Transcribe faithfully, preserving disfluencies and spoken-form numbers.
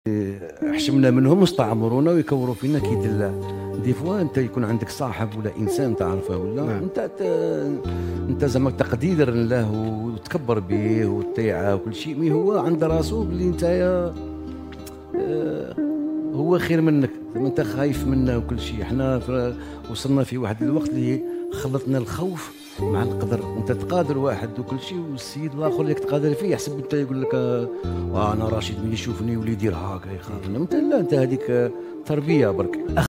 حشمنا منهم واستعمرونا ويكوروا فينا كيد الله. دي فوا انت يكون عندك صاحب ولا انسان تعرفه ولا نعم. انت انت زعما تقدير له وتكبر به وتطيعه وكل شيء، مي هو عند راسو بلي انت هو خير منك، انت خايف منه وكل شيء. احنا وصلنا في واحد الوقت اللي خلطنا الخوف مع القدر. انت تقادر واحد وكل شيء، والسيد الاخر اللي تقادر فيه يحسب انت يقول لك آه انا راشد من يشوفني ولي يدير هكا يخاف. انت لا، انت هذيك تربيه برك.